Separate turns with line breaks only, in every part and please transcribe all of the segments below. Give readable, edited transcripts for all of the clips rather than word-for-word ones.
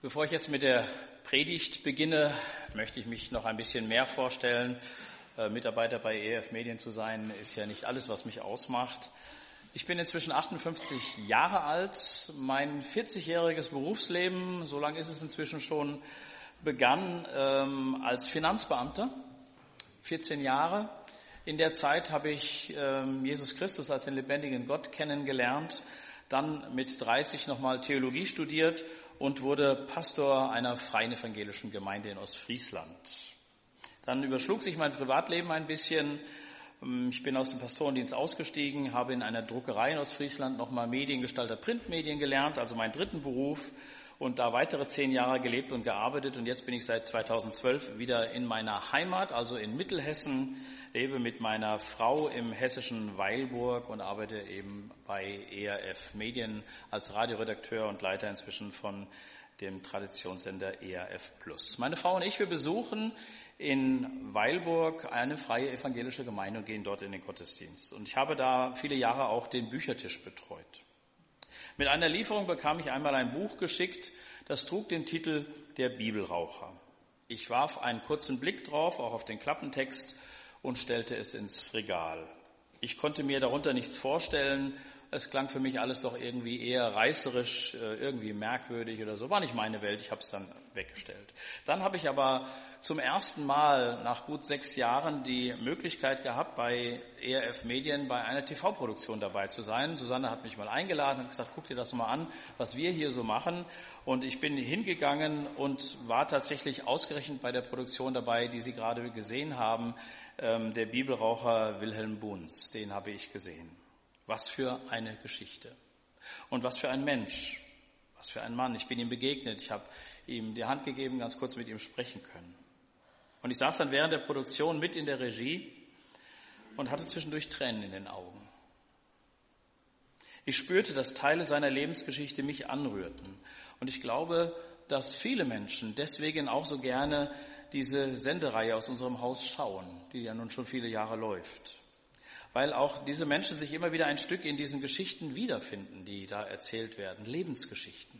Bevor ich jetzt mit der Predigt beginne, möchte ich mich noch ein bisschen mehr vorstellen. Mitarbeiter bei ERF Medien zu sein, ist ja nicht alles, was mich ausmacht. Ich bin inzwischen 58 Jahre alt. Mein 40-jähriges Berufsleben, so lange ist es inzwischen schon, begann als Finanzbeamter, 14 Jahre. In der Zeit habe ich Jesus Christus als den lebendigen Gott kennengelernt, dann mit 30 nochmal Theologie studiert und wurde Pastor einer freien evangelischen Gemeinde in Ostfriesland. Dann überschlug sich mein Privatleben ein bisschen. Ich bin aus dem Pastorendienst ausgestiegen, habe in einer Druckerei in Ostfriesland nochmal Mediengestalter, Printmedien gelernt, also meinen dritten Beruf, und da weitere 10 Jahre gelebt und gearbeitet. Und jetzt bin ich seit 2012 wieder in meiner Heimat, also in Mittelhessen, lebe mit meiner Frau im hessischen Weilburg und arbeite eben bei ERF Medien als Radioredakteur und Leiter inzwischen von dem Traditionssender ERF Plus. Meine Frau und ich, wir besuchen in Weilburg eine freie evangelische Gemeinde und gehen dort in den Gottesdienst. Und ich habe da viele Jahre auch den Büchertisch betreut. Mit einer Lieferung bekam ich einmal ein Buch geschickt, das trug den Titel Der Bibelraucher. Ich warf einen kurzen Blick drauf, auch auf den Klappentext, und stellte es ins Regal. Ich konnte mir darunter nichts vorstellen. Es klang für mich alles doch irgendwie eher reißerisch, irgendwie merkwürdig oder so. War nicht meine Welt, ich habe es dann weggestellt. Dann habe ich aber zum ersten Mal nach gut 6 Jahren die Möglichkeit gehabt, bei ERF Medien bei einer TV-Produktion dabei zu sein. Susanne hat mich mal eingeladen und gesagt, guck dir das mal an, was wir hier so machen. Und ich bin hingegangen und war tatsächlich ausgerechnet bei der Produktion dabei, die Sie gerade gesehen haben. Der Bibelraucher Wilhelm Buhns, den habe ich gesehen. Was für eine Geschichte. Und was für ein Mensch, was für ein Mann. Ich bin ihm begegnet, ich habe ihm die Hand gegeben, ganz kurz mit ihm sprechen können. Und ich saß dann während der Produktion mit in der Regie und hatte zwischendurch Tränen in den Augen. Ich spürte, dass Teile seiner Lebensgeschichte mich anrührten. Und ich glaube, dass viele Menschen deswegen auch so gerne diese Sendereihe aus unserem Haus schauen, die ja nun schon viele Jahre läuft. Weil auch diese Menschen sich immer wieder ein Stück in diesen Geschichten wiederfinden, die da erzählt werden, Lebensgeschichten.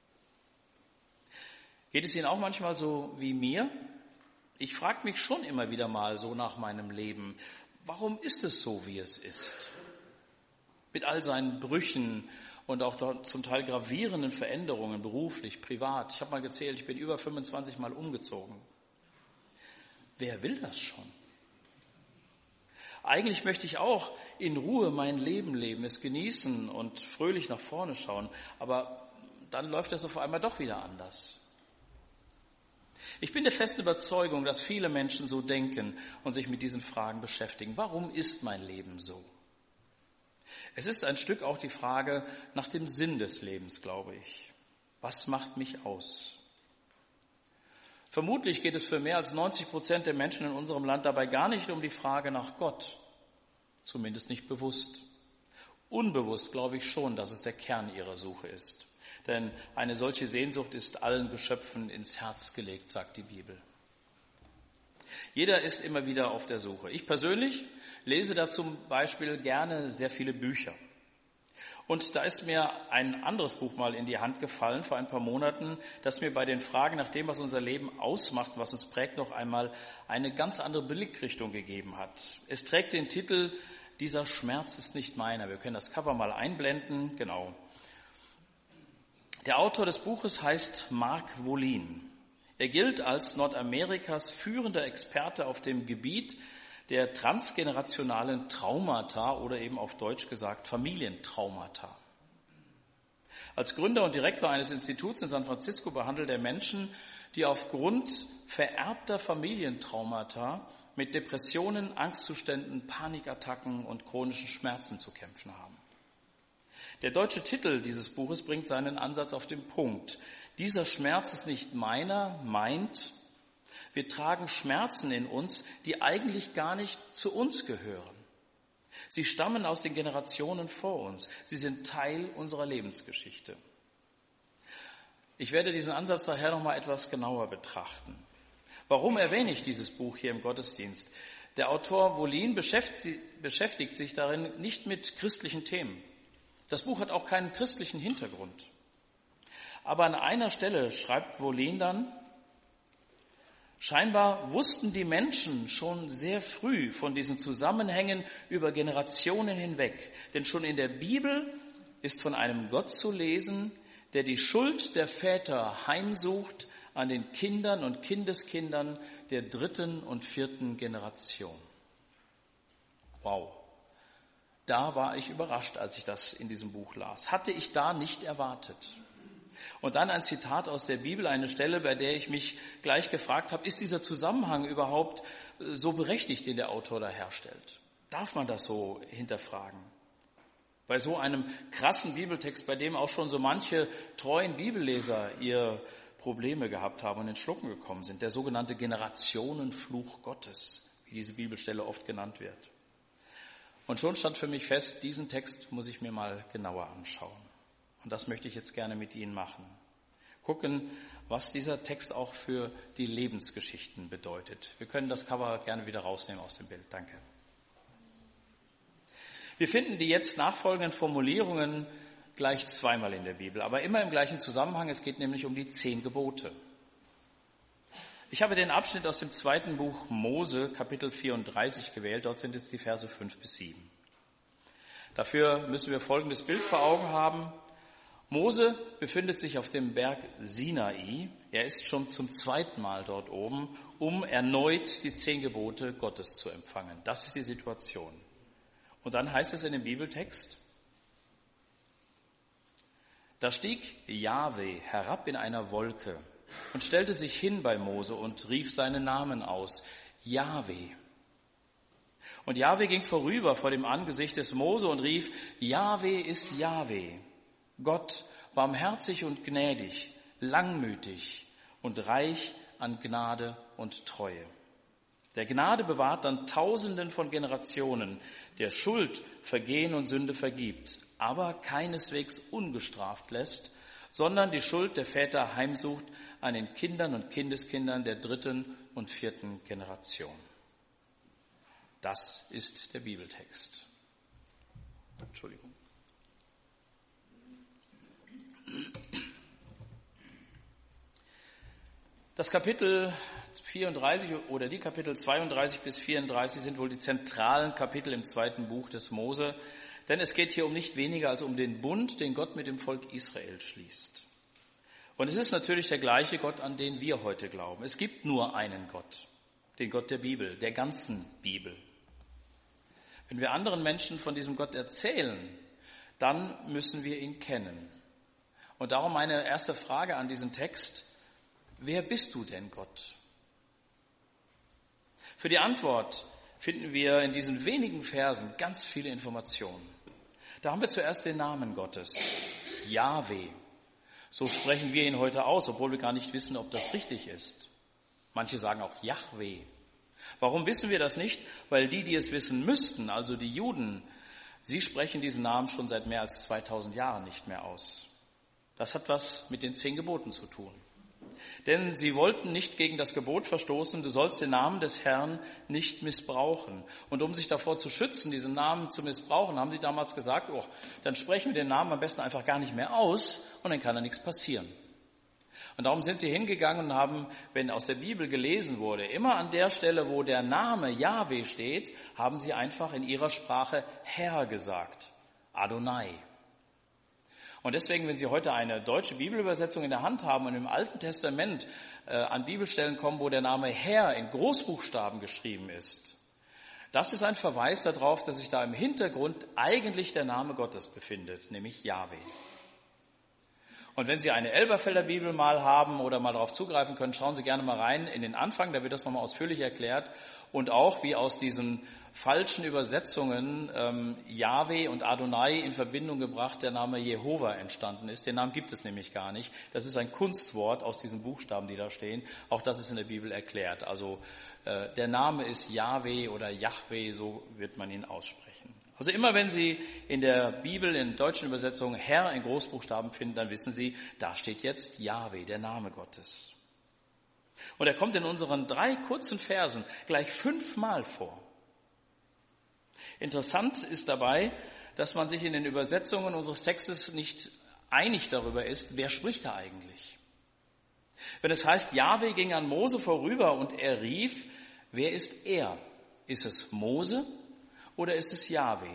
Geht es Ihnen auch manchmal so wie mir? Ich frage mich schon immer wieder mal so nach meinem Leben, warum ist es so, wie es ist? Mit all seinen Brüchen und auch zum Teil gravierenden Veränderungen, beruflich, privat. Ich habe mal gezählt, ich bin über 25 Mal umgezogen. Wer will das schon? Eigentlich möchte ich auch in Ruhe mein Leben leben, es genießen und fröhlich nach vorne schauen. Aber dann läuft das auf einmal doch wieder anders. Ich bin der festen Überzeugung, dass viele Menschen so denken und sich mit diesen Fragen beschäftigen. Warum ist mein Leben so? Es ist ein Stück auch die Frage nach dem Sinn des Lebens, glaube ich. Was macht mich aus? Vermutlich geht es für mehr als 90% der Menschen in unserem Land dabei gar nicht um die Frage nach Gott, zumindest nicht bewusst. Unbewusst glaube ich schon, dass es der Kern ihrer Suche ist. Denn eine solche Sehnsucht ist allen Geschöpfen ins Herz gelegt, sagt die Bibel. Jeder ist immer wieder auf der Suche. Ich persönlich lese da zum Beispiel gerne sehr viele Bücher. Und da ist mir ein anderes Buch mal in die Hand gefallen vor ein paar Monaten, das mir bei den Fragen nach dem, was unser Leben ausmacht, was uns prägt, noch einmal eine ganz andere Blickrichtung gegeben hat. Es trägt den Titel »Dieser Schmerz ist nicht meiner«. Wir können das Cover mal einblenden. Genau. Der Autor des Buches heißt Mark Wolin. Er gilt als Nordamerikas führender Experte auf dem Gebiet der transgenerationalen Traumata oder eben auf Deutsch gesagt Familientraumata. Als Gründer und Direktor eines Instituts in San Francisco behandelt er Menschen, die aufgrund vererbter Familientraumata mit Depressionen, Angstzuständen, Panikattacken und chronischen Schmerzen zu kämpfen haben. Der deutsche Titel dieses Buches bringt seinen Ansatz auf den Punkt. Dieser Schmerz ist nicht meiner, meint, wir tragen Schmerzen in uns, die eigentlich gar nicht zu uns gehören. Sie stammen aus den Generationen vor uns. Sie sind Teil unserer Lebensgeschichte. Ich werde diesen Ansatz daher noch mal etwas genauer betrachten. Warum erwähne ich dieses Buch hier im Gottesdienst? Der Autor Wolin beschäftigt sich darin nicht mit christlichen Themen. Das Buch hat auch keinen christlichen Hintergrund. Aber an einer Stelle schreibt Wollin dann: Scheinbar wussten die Menschen schon sehr früh von diesen Zusammenhängen über Generationen hinweg. Denn schon in der Bibel ist von einem Gott zu lesen, der die Schuld der Väter heimsucht an den Kindern und Kindeskindern der 3. und 4. Generation. Wow, da war ich überrascht, als ich das in diesem Buch las. Hatte ich da nicht erwartet. Und dann ein Zitat aus der Bibel, eine Stelle, bei der ich mich gleich gefragt habe, ist dieser Zusammenhang überhaupt so berechtigt, den der Autor da herstellt? Darf man das so hinterfragen? Bei so einem krassen Bibeltext, bei dem auch schon so manche treuen Bibelleser ihr Probleme gehabt haben und ins Schlucken gekommen sind, der sogenannte Generationenfluch Gottes, wie diese Bibelstelle oft genannt wird. Und schon stand für mich fest, diesen Text muss ich mir mal genauer anschauen. Und das möchte ich jetzt gerne mit Ihnen machen. Gucken, was dieser Text auch für die Lebensgeschichten bedeutet. Wir können das Cover gerne wieder rausnehmen aus dem Bild. Danke. Wir finden die jetzt nachfolgenden Formulierungen gleich zweimal in der Bibel, aber immer im gleichen Zusammenhang. Es geht nämlich um die 10 Gebote. Ich habe den Abschnitt aus dem 2. Buch Mose, Kapitel 34 gewählt. Dort sind jetzt die Verse 5 bis 7. Dafür müssen wir folgendes Bild vor Augen haben. Mose befindet sich auf dem Berg Sinai. Er ist schon zum 2. Mal dort oben, um erneut die 10 Gebote Gottes zu empfangen. Das ist die Situation. Und dann heißt es in dem Bibeltext: Da stieg Jahwe herab in einer Wolke und stellte sich hin bei Mose und rief seinen Namen aus, Jahwe. Und Jahwe ging vorüber vor dem Angesicht des Mose und rief, Jahwe ist Jahwe, Gott, barmherzig und gnädig, langmütig und reich an Gnade und Treue. Der Gnade bewahrt dann Tausenden von Generationen, der Schuld, Vergehen und Sünde vergibt, aber keineswegs ungestraft lässt, sondern die Schuld der Väter heimsucht an den Kindern und Kindeskindern der 3. und 4. Generation. Das ist der Bibeltext. Entschuldigung. Das Kapitel 34 oder die Kapitel 32 bis 34 sind wohl die zentralen Kapitel im 2. Buch des Mose, denn es geht hier um nicht weniger als um den Bund, den Gott mit dem Volk Israel schließt. Und es ist natürlich der gleiche Gott, an den wir heute glauben. Es gibt nur einen Gott, den Gott der Bibel, der ganzen Bibel. Wenn wir anderen Menschen von diesem Gott erzählen, dann müssen wir ihn kennen. Und darum meine erste Frage an diesen Text: Wer bist du denn, Gott? Für die Antwort finden wir in diesen wenigen Versen ganz viele Informationen. Da haben wir zuerst den Namen Gottes, Jahwe. So sprechen wir ihn heute aus, obwohl wir gar nicht wissen, ob das richtig ist. Manche sagen auch Jahwe. Warum wissen wir das nicht? Weil die es wissen müssten, also die Juden, sie sprechen diesen Namen schon seit mehr als 2000 Jahren nicht mehr aus. Das hat was mit den 10 Geboten zu tun. Denn sie wollten nicht gegen das Gebot verstoßen, du sollst den Namen des Herrn nicht missbrauchen. Und um sich davor zu schützen, diesen Namen zu missbrauchen, haben sie damals gesagt, dann sprechen wir den Namen am besten einfach gar nicht mehr aus und dann kann da nichts passieren. Und darum sind sie hingegangen und haben, wenn aus der Bibel gelesen wurde, immer an der Stelle, wo der Name Jahwe steht, haben sie einfach in ihrer Sprache Herr gesagt, Adonai. Und deswegen, wenn Sie heute eine deutsche Bibelübersetzung in der Hand haben und im Alten Testament an Bibelstellen kommen, wo der Name Herr in Großbuchstaben geschrieben ist, das ist ein Verweis darauf, dass sich da im Hintergrund eigentlich der Name Gottes befindet, nämlich Jahwe. Und wenn Sie eine Elberfelder Bibel mal haben oder mal darauf zugreifen können, schauen Sie gerne mal rein in den Anfang, da wird das nochmal ausführlich erklärt. Und auch, wie aus diesen falschen Übersetzungen Jahwe und Adonai in Verbindung gebracht der Name Jehova entstanden ist. Den Namen gibt es nämlich gar nicht. Das ist ein Kunstwort aus diesen Buchstaben, die da stehen. Auch das ist in der Bibel erklärt. Also der Name ist Jahwe oder Jahwe, so wird man ihn aussprechen. Also immer wenn Sie in der Bibel, in deutschen Übersetzungen Herr in Großbuchstaben finden, dann wissen Sie, da steht jetzt Jahwe, der Name Gottes. Und er kommt in unseren 3 kurzen Versen gleich 5-mal vor. Interessant ist dabei, dass man sich in den Übersetzungen unseres Textes nicht einig darüber ist, wer spricht da eigentlich. Wenn es heißt, Jahwe ging an Mose vorüber und er rief, wer ist er? Ist es Mose oder ist es Jahwe?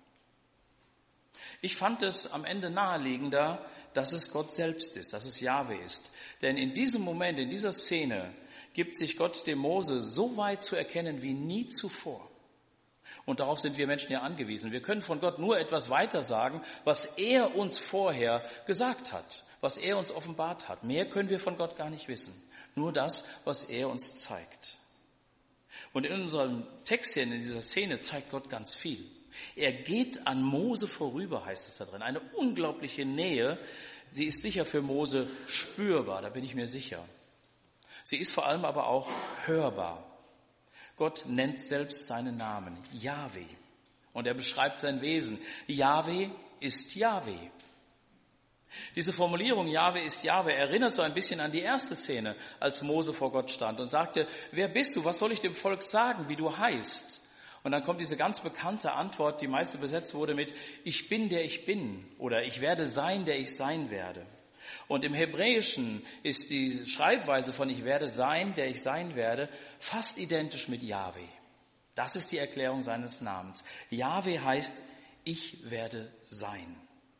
Ich fand es am Ende naheliegender, dass es Gott selbst ist, dass es Jahwe ist. Denn in diesem Moment, in dieser Szene, gibt sich Gott dem Mose so weit zu erkennen wie nie zuvor. Und darauf sind wir Menschen ja angewiesen. Wir können von Gott nur etwas weiter sagen, was er uns vorher gesagt hat, was er uns offenbart hat. Mehr können wir von Gott gar nicht wissen. Nur das, was er uns zeigt. Und in unserem Text hier, in dieser Szene, zeigt Gott ganz viel. Er geht an Mose vorüber, heißt es da drin. Eine unglaubliche Nähe. Sie ist sicher für Mose spürbar, da bin ich mir sicher. Sie ist vor allem aber auch hörbar. Gott nennt selbst seinen Namen, Jahwe. Und er beschreibt sein Wesen. Jahwe ist Jahwe. Diese Formulierung, Jahwe ist Jahwe, erinnert so ein bisschen an die erste Szene, als Mose vor Gott stand und sagte, wer bist du, was soll ich dem Volk sagen, wie du heißt? Und dann kommt diese ganz bekannte Antwort, die meist übersetzt wurde mit, ich bin, der ich bin, oder ich werde sein, der ich sein werde. Und im Hebräischen ist die Schreibweise von ich werde sein, der ich sein werde, fast identisch mit Jahwe. Das ist die Erklärung seines Namens. Jahwe heißt, ich werde sein.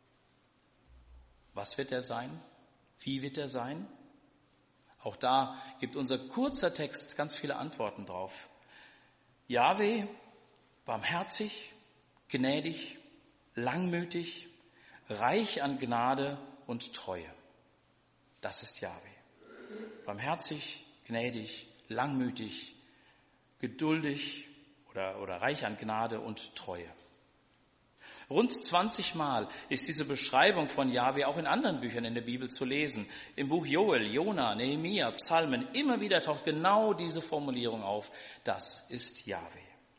Was wird er sein? Wie wird er sein? Auch da gibt unser kurzer Text ganz viele Antworten drauf. Jahwe, barmherzig, gnädig, langmütig, reich an Gnade und Treue. Das ist Jahwe. Barmherzig, gnädig, langmütig, geduldig oder reich an Gnade und Treue. Rund 20 Mal ist diese Beschreibung von Jahwe auch in anderen Büchern in der Bibel zu lesen. Im Buch Joel, Jona, Nehemia, Psalmen, immer wieder taucht genau diese Formulierung auf. Das ist Jahwe.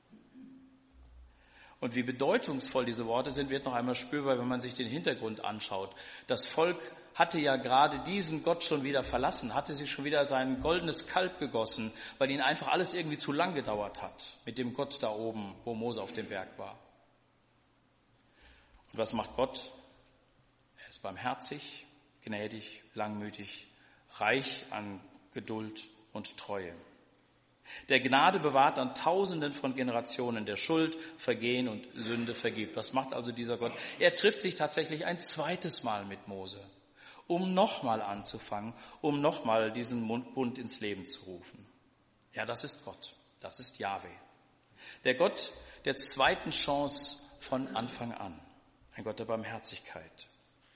Und wie bedeutungsvoll diese Worte sind, wird noch einmal spürbar, wenn man sich den Hintergrund anschaut. Das Volk hatte ja gerade diesen Gott schon wieder verlassen, hatte sich schon wieder sein goldenes Kalb gegossen, weil ihnen einfach alles irgendwie zu lang gedauert hat mit dem Gott da oben, wo Mose auf dem Berg war. Und was macht Gott? Er ist barmherzig, gnädig, langmütig, reich an Geduld und Treue. Der Gnade bewahrt an Tausenden von Generationen, der Schuld, Vergehen und Sünde vergibt. Was macht also dieser Gott? Er trifft sich tatsächlich ein zweites Mal mit Mose, um nochmal anzufangen, um nochmal diesen Bund ins Leben zu rufen. Ja, das ist Gott, das ist Jahwe. Der Gott der zweiten Chance von Anfang an, ein Gott der Barmherzigkeit.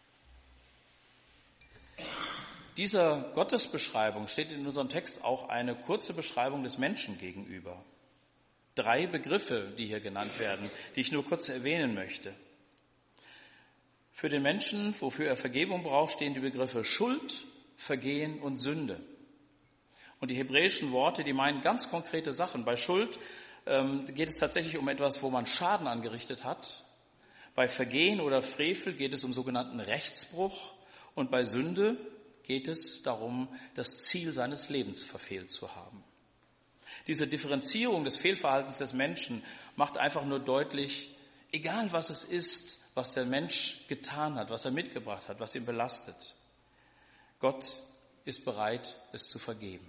Dieser Gottesbeschreibung steht in unserem Text auch eine kurze Beschreibung des Menschen gegenüber. 3 Begriffe, die hier genannt werden, die ich nur kurz erwähnen möchte. Für den Menschen, wofür er Vergebung braucht, stehen die Begriffe Schuld, Vergehen und Sünde. Und die hebräischen Worte, die meinen ganz konkrete Sachen. Bei Schuld geht es tatsächlich um etwas, wo man Schaden angerichtet hat. Bei Vergehen oder Frevel geht es um sogenannten Rechtsbruch. Und bei Sünde geht es darum, das Ziel seines Lebens verfehlt zu haben. Diese Differenzierung des Fehlverhaltens des Menschen macht einfach nur deutlich, egal was es ist, was der Mensch getan hat, was er mitgebracht hat, was ihn belastet, Gott ist bereit, es zu vergeben.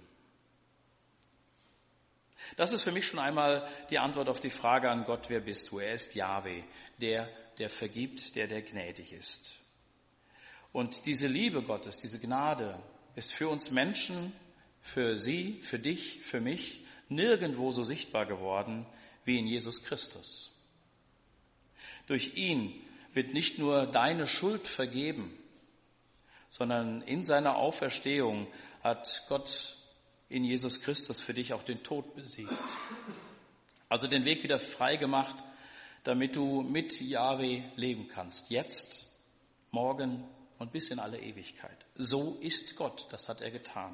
Das ist für mich schon einmal die Antwort auf die Frage an Gott, wer bist du? Er ist Jahwe, der vergibt, der gnädig ist. Und diese Liebe Gottes, diese Gnade ist für uns Menschen, für Sie, für dich, für mich nirgendwo so sichtbar geworden wie in Jesus Christus. Durch ihn wird nicht nur deine Schuld vergeben, sondern in seiner Auferstehung hat Gott in Jesus Christus für dich auch den Tod besiegt. Also den Weg wieder frei gemacht, damit du mit Jahwe leben kannst. Jetzt, morgen und bis in alle Ewigkeit. So ist Gott, das hat er getan.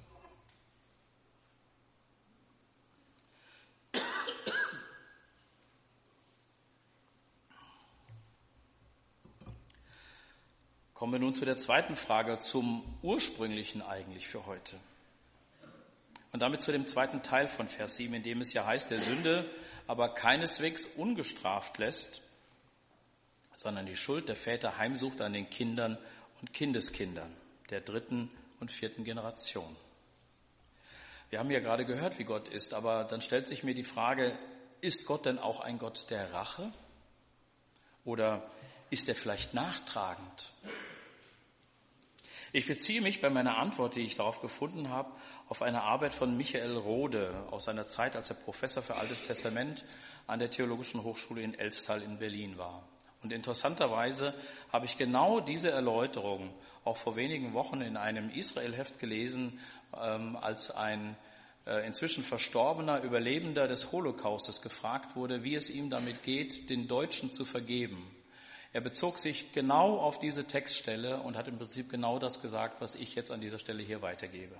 Kommen wir nun zu der zweiten Frage, zum Ursprünglichen eigentlich für heute. Und damit zu dem zweiten Teil von Vers 7, in dem es ja heißt, der Sünde aber keineswegs ungestraft lässt, sondern die Schuld der Väter heimsucht an den Kindern und Kindeskindern der 3. und 4. Generation. Wir haben ja gerade gehört, wie Gott ist, aber dann stellt sich mir die Frage, ist Gott denn auch ein Gott der Rache? Oder ist er vielleicht nachtragend? Ich beziehe mich bei meiner Antwort, die ich darauf gefunden habe, auf eine Arbeit von Michael Rohde aus seiner Zeit, als er Professor für Altes Testament an der Theologischen Hochschule in Elstal in Berlin war. Und interessanterweise habe ich genau diese Erläuterung auch vor wenigen Wochen in einem Israel-Heft gelesen, als ein inzwischen verstorbener Überlebender des Holocaustes gefragt wurde, wie es ihm damit geht, den Deutschen zu vergeben. Er bezog sich genau auf diese Textstelle und hat im Prinzip genau das gesagt, was ich jetzt an dieser Stelle hier weitergebe.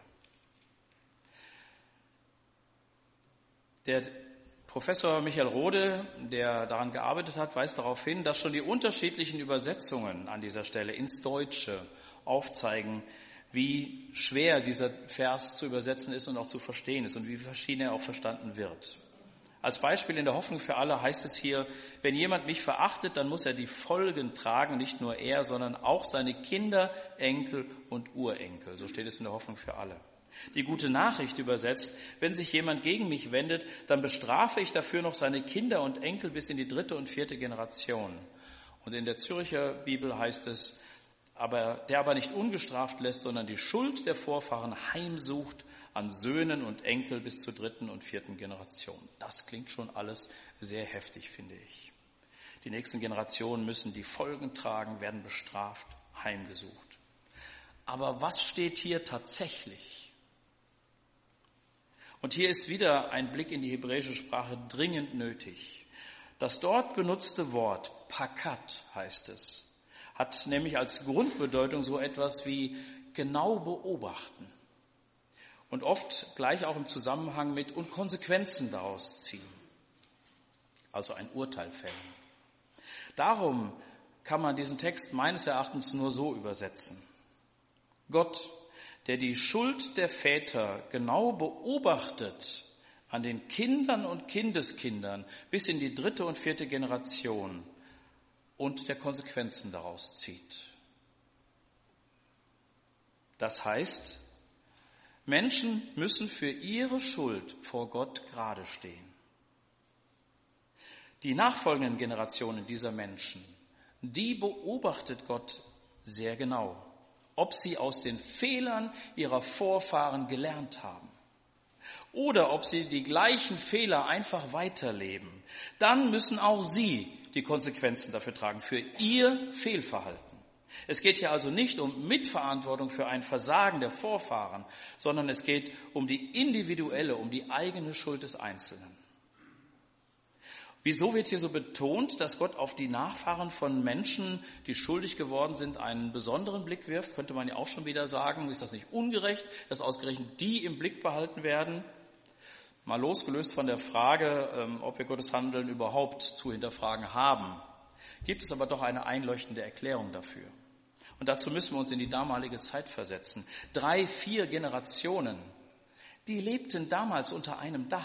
Der Professor Michael Rohde, der daran gearbeitet hat, weist darauf hin, dass schon die unterschiedlichen Übersetzungen an dieser Stelle ins Deutsche aufzeigen, wie schwer dieser Vers zu übersetzen ist und auch zu verstehen ist und wie verschieden er auch verstanden wird. Als Beispiel in der Hoffnung für alle heißt es hier, wenn jemand mich verachtet, dann muss er die Folgen tragen, nicht nur er, sondern auch seine Kinder, Enkel und Urenkel. So steht es in der Hoffnung für alle. Die gute Nachricht übersetzt, wenn sich jemand gegen mich wendet, dann bestrafe ich dafür noch seine Kinder und Enkel bis in die 3. und 4. Generation. Und in der Zürcher Bibel heißt es, der aber nicht ungestraft lässt, sondern die Schuld der Vorfahren heimsucht an Söhnen und Enkel bis zur 3. und 4. Generation. Das klingt schon alles sehr heftig, finde ich. Die nächsten Generationen müssen die Folgen tragen, werden bestraft, heimgesucht. Aber was steht hier tatsächlich? Und hier ist wieder ein Blick in die hebräische Sprache dringend nötig. Das dort benutzte Wort, pakat heißt es, hat nämlich als Grundbedeutung so etwas wie genau beobachten. Und oft gleich auch im Zusammenhang mit und Konsequenzen daraus ziehen. Also ein Urteil fällen. Darum kann man diesen Text meines Erachtens nur so übersetzen. Gott, der die Schuld der Väter genau beobachtet an den Kindern und Kindeskindern bis in die 3. und 4. Generation und der Konsequenzen daraus zieht. Das heißt, Menschen müssen für ihre Schuld vor Gott gerade stehen. Die nachfolgenden Generationen dieser Menschen, die beobachtet Gott sehr genau, ob sie aus den Fehlern ihrer Vorfahren gelernt haben oder ob sie die gleichen Fehler einfach weiterleben. Dann müssen auch sie die Konsequenzen dafür tragen, für ihr Fehlverhalten. Es geht hier also nicht um Mitverantwortung für ein Versagen der Vorfahren, sondern es geht um die individuelle, um die eigene Schuld des Einzelnen. Wieso wird hier so betont, dass Gott auf die Nachfahren von Menschen, die schuldig geworden sind, einen besonderen Blick wirft? Könnte man ja auch schon wieder sagen, ist das nicht ungerecht, dass ausgerechnet die im Blick behalten werden? Mal losgelöst von der Frage, ob wir Gottes Handeln überhaupt zu hinterfragen haben, gibt es aber doch eine einleuchtende Erklärung dafür. Und dazu müssen wir uns in die damalige Zeit versetzen. 3, 4 Generationen, die lebten damals unter einem Dach.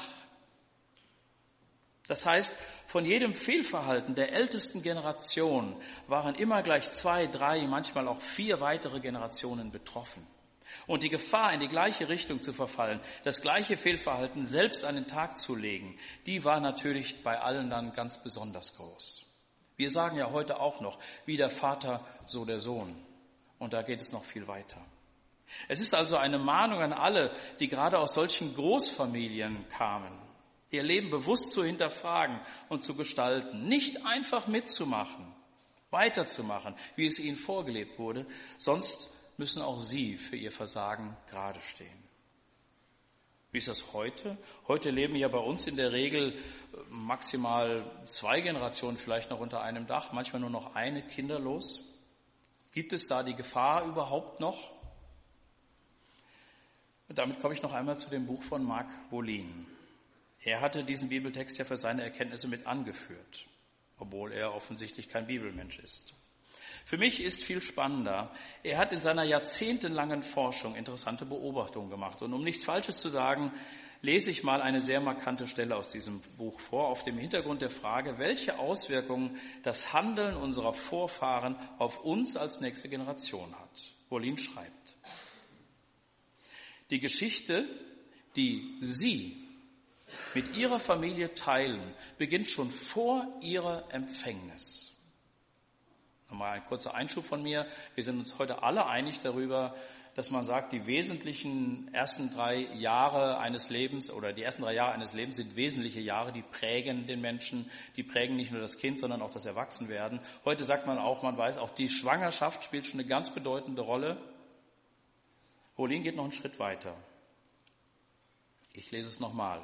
Das heißt, von jedem Fehlverhalten der ältesten Generation waren immer gleich 2, 3, manchmal auch 4 weitere Generationen betroffen. Und die Gefahr, in die gleiche Richtung zu verfallen, das gleiche Fehlverhalten selbst an den Tag zu legen, die war natürlich bei allen dann ganz besonders groß. Wir sagen ja heute auch noch, wie der Vater, so der Sohn. Und da geht es noch viel weiter. Es ist also eine Mahnung an alle, die gerade aus solchen Großfamilien kamen, ihr Leben bewusst zu hinterfragen und zu gestalten, nicht einfach mitzumachen, weiterzumachen, wie es ihnen vorgelebt wurde, sonst müssen auch sie für ihr Versagen gerade stehen. Wie ist das heute? Heute leben ja bei uns in der Regel maximal 2 Generationen vielleicht noch unter einem Dach, manchmal nur noch eine kinderlos. Gibt es da die Gefahr überhaupt noch? Und damit komme ich noch einmal zu dem Buch von Marc Bolin. Er hatte diesen Bibeltext ja für seine Erkenntnisse mit angeführt, obwohl er offensichtlich kein Bibelmensch ist. Für mich ist viel spannender, er hat in seiner jahrzehntelangen Forschung interessante Beobachtungen gemacht. Und um nichts Falsches zu sagen, lese ich mal eine sehr markante Stelle aus diesem Buch vor, auf dem Hintergrund der Frage, welche Auswirkungen das Handeln unserer Vorfahren auf uns als nächste Generation hat. Wohlin schreibt: Die Geschichte, die Sie mit Ihrer Familie teilen, beginnt schon vor Ihrer Empfängnis. Nochmal ein kurzer Einschub von mir. Wir sind uns heute alle einig darüber, dass man sagt, die wesentlichen ersten 3 Jahre eines Lebens oder die ersten 3 Jahre eines Lebens sind wesentliche Jahre, die prägen den Menschen, die prägen nicht nur das Kind, sondern auch das Erwachsenwerden. Heute sagt man auch, man weiß auch, die Schwangerschaft spielt schon eine ganz bedeutende Rolle. Wohlin geht noch einen Schritt weiter. Ich lese es nochmal.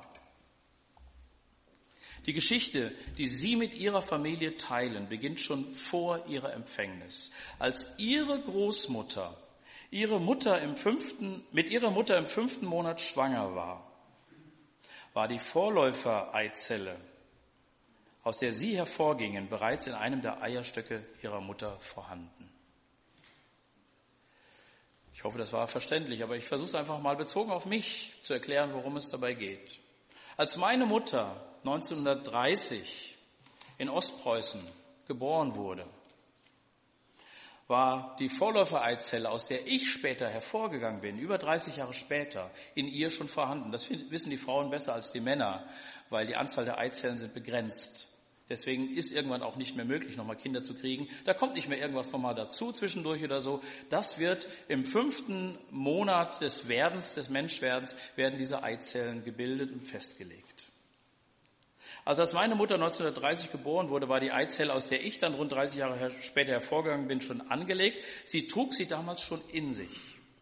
Die Geschichte, die Sie mit Ihrer Familie teilen, beginnt schon vor Ihrer Empfängnis. Als Ihre Großmutter mit ihrer Mutter im 5. Monat schwanger war die Vorläufereizelle, aus der Sie hervorgingen, bereits in einem der Eierstöcke Ihrer Mutter vorhanden. Ich hoffe, das war verständlich, aber ich versuche es einfach mal bezogen auf mich zu erklären, worum es dabei geht. Als meine Mutter 1930 in Ostpreußen geboren wurde, war die Vorläufereizelle, aus der ich später hervorgegangen bin, über 30 Jahre später, in ihr schon vorhanden. Das wissen die Frauen besser als die Männer, weil die Anzahl der Eizellen sind begrenzt. Deswegen ist irgendwann auch nicht mehr möglich, nochmal Kinder zu kriegen. Da kommt nicht mehr irgendwas nochmal dazu zwischendurch oder so. Das wird im 5. Monat des Werdens, des Menschwerdens, werden diese Eizellen gebildet und festgelegt. Also als meine Mutter 1930 geboren wurde, war die Eizelle, aus der ich dann rund 30 Jahre später hervorgegangen bin, schon angelegt. Sie trug sie damals schon in sich.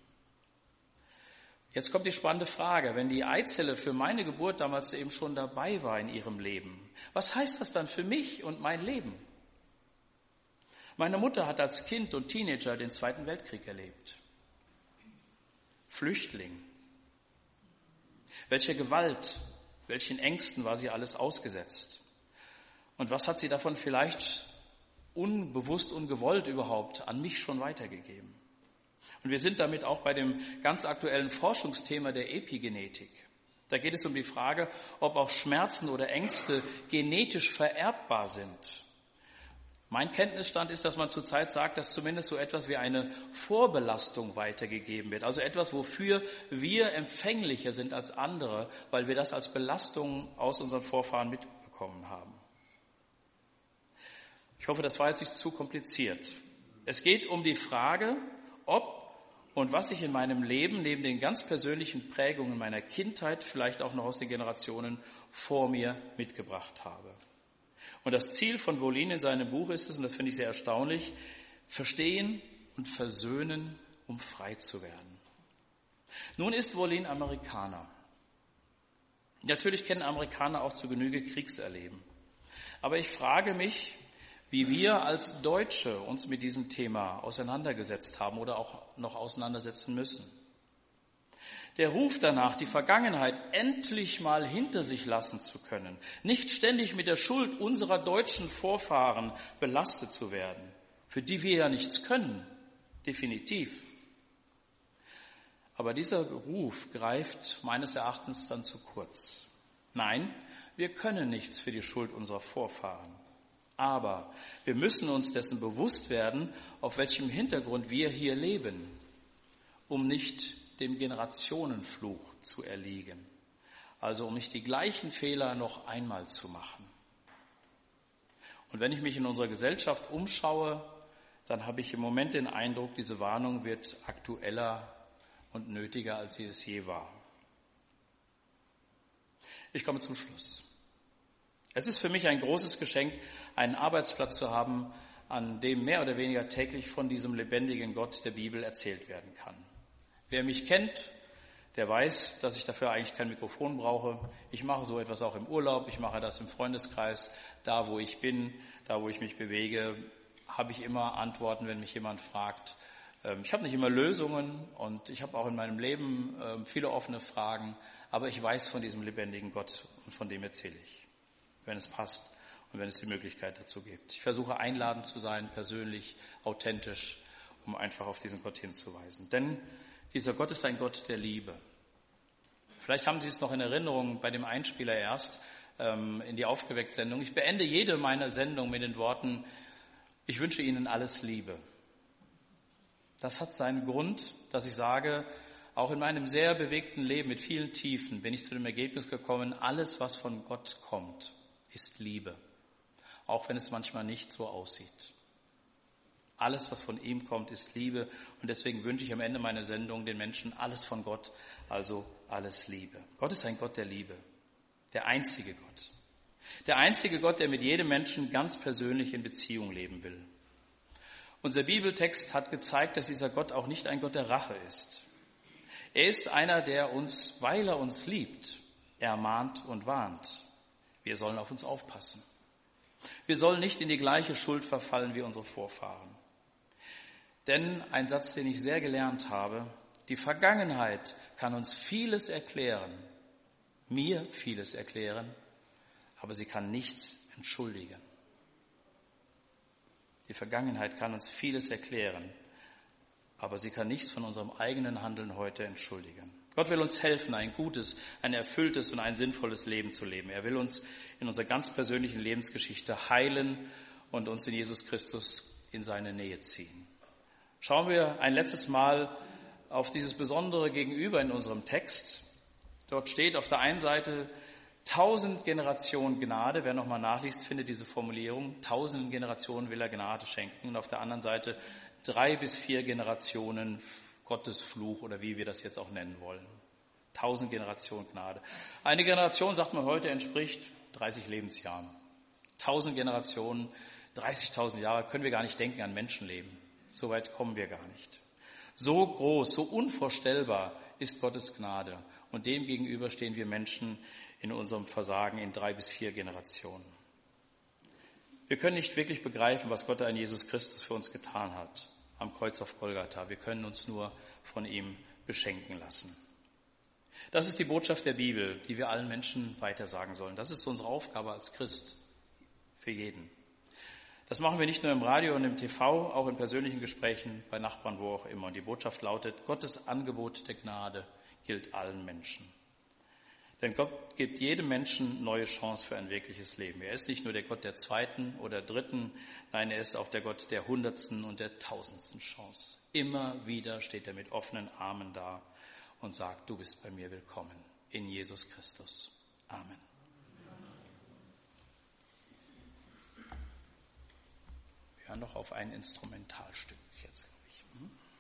Jetzt kommt die spannende Frage, wenn die Eizelle für meine Geburt damals eben schon dabei war in ihrem Leben, was heißt das dann für mich und mein Leben? Meine Mutter hat als Kind und Teenager den Zweiten Weltkrieg erlebt. Flüchtling. Welche Gewalt, welchen Ängsten war sie alles ausgesetzt? Und was hat sie davon vielleicht unbewusst, ungewollt überhaupt an mich schon weitergegeben? Und wir sind damit auch bei dem ganz aktuellen Forschungsthema der Epigenetik. Da geht es um die Frage, ob auch Schmerzen oder Ängste genetisch vererbbar sind. Mein Kenntnisstand ist, dass man zurzeit sagt, dass zumindest so etwas wie eine Vorbelastung weitergegeben wird. Also etwas, wofür wir empfänglicher sind als andere, weil wir das als Belastung aus unseren Vorfahren mitbekommen haben. Ich hoffe, das war jetzt nicht zu kompliziert. Es geht um die Frage, ob und was ich in meinem Leben neben den ganz persönlichen Prägungen meiner Kindheit, vielleicht auch noch aus den Generationen vor mir mitgebracht habe. Und das Ziel von Wohlin in seinem Buch ist es, und das finde ich sehr erstaunlich, verstehen und versöhnen, um frei zu werden. Nun ist Wohlin Amerikaner. Natürlich kennen Amerikaner auch zu Genüge Kriegserleben. Aber ich frage mich, wie wir als Deutsche uns mit diesem Thema auseinandergesetzt haben oder auch noch auseinandersetzen müssen. Der Ruf danach, die Vergangenheit endlich mal hinter sich lassen zu können, nicht ständig mit der Schuld unserer deutschen Vorfahren belastet zu werden, für die wir ja nichts können, definitiv. Aber dieser Ruf greift meines Erachtens dann zu kurz. Nein, wir können nichts für die Schuld unserer Vorfahren. Aber wir müssen uns dessen bewusst werden, auf welchem Hintergrund wir hier leben, um nicht dem Generationenfluch zu erliegen. Also um nicht die gleichen Fehler noch einmal zu machen. Und wenn ich mich in unserer Gesellschaft umschaue, dann habe ich im Moment den Eindruck, diese Warnung wird aktueller und nötiger, als sie es je war. Ich komme zum Schluss. Es ist für mich ein großes Geschenk, einen Arbeitsplatz zu haben, an dem mehr oder weniger täglich von diesem lebendigen Gott der Bibel erzählt werden kann. Wer mich kennt, der weiß, dass ich dafür eigentlich kein Mikrofon brauche. Ich mache so etwas auch im Urlaub, ich mache das im Freundeskreis. Da, wo ich bin, da, wo ich mich bewege, habe ich immer Antworten, wenn mich jemand fragt. Ich habe nicht immer Lösungen und ich habe auch in meinem Leben viele offene Fragen, aber ich weiß von diesem lebendigen Gott und von dem erzähle ich, wenn es passt und wenn es die Möglichkeit dazu gibt. Ich versuche einladend zu sein, persönlich, authentisch, um einfach auf diesen Gott hinzuweisen. Denn dieser Gott ist ein Gott der Liebe. Vielleicht haben Sie es noch in Erinnerung bei dem Einspieler erst in die Aufgeweckt-Sendung. Ich beende jede meiner Sendungen mit den Worten, ich wünsche Ihnen alles Liebe. Das hat seinen Grund, dass ich sage, auch in meinem sehr bewegten Leben mit vielen Tiefen bin ich zu dem Ergebnis gekommen, alles, was von Gott kommt, ist Liebe. Auch wenn es manchmal nicht so aussieht. Alles, was von ihm kommt, ist Liebe. Und deswegen wünsche ich am Ende meiner Sendung den Menschen alles von Gott, also alles Liebe. Gott ist ein Gott der Liebe. Der einzige Gott. Der einzige Gott, der mit jedem Menschen ganz persönlich in Beziehung leben will. Unser Bibeltext hat gezeigt, dass dieser Gott auch nicht ein Gott der Rache ist. Er ist einer, der uns, weil er uns liebt, ermahnt und warnt. Wir sollen auf uns aufpassen. Wir sollen nicht in die gleiche Schuld verfallen wie unsere Vorfahren. Denn ein Satz, den ich sehr gelernt habe, die Vergangenheit kann uns vieles erklären, mir vieles erklären, aber sie kann nichts entschuldigen. Die Vergangenheit kann uns vieles erklären, aber sie kann nichts von unserem eigenen Handeln heute entschuldigen. Gott will uns helfen, ein gutes, ein erfülltes und ein sinnvolles Leben zu leben. Er will uns in unserer ganz persönlichen Lebensgeschichte heilen und uns in Jesus Christus in seine Nähe ziehen. Schauen wir ein letztes Mal auf dieses besondere Gegenüber in unserem Text. Dort steht auf der einen Seite 1000 Generationen Gnade. Wer nochmal nachliest, findet diese Formulierung. 1000 Generationen will er Gnade schenken. Und auf der anderen Seite 3 bis 4 Generationen Gottes Fluch oder wie wir das jetzt auch nennen wollen. 1000 Generationen Gnade. Eine Generation, sagt man heute, entspricht 30 Lebensjahren. 1000 Generationen, 30.000 Jahre, können wir gar nicht denken an Menschenleben. So weit kommen wir gar nicht. So groß, so unvorstellbar ist Gottes Gnade. Und dem gegenüber stehen wir Menschen in unserem Versagen in 3 bis 4 Generationen. Wir können nicht wirklich begreifen, was Gott an Jesus Christus für uns getan hat, am Kreuz auf Golgatha. Wir können uns nur von ihm beschenken lassen. Das ist die Botschaft der Bibel, die wir allen Menschen weitersagen sollen. Das ist unsere Aufgabe als Christ, für jeden. Das machen wir nicht nur im Radio und im TV, auch in persönlichen Gesprächen, bei Nachbarn, wo auch immer. Die Botschaft lautet, Gottes Angebot der Gnade gilt allen Menschen. Denn Gott gibt jedem Menschen neue Chance für ein wirkliches Leben. Er ist nicht nur der Gott der 2. oder 3., nein, er ist auch der Gott der 100. und der 1000. Chance. Immer wieder steht er mit offenen Armen da und sagt, du bist bei mir willkommen in Jesus Christus. Amen. Wir hören noch auf ein Instrumentalstück jetzt, glaube ich.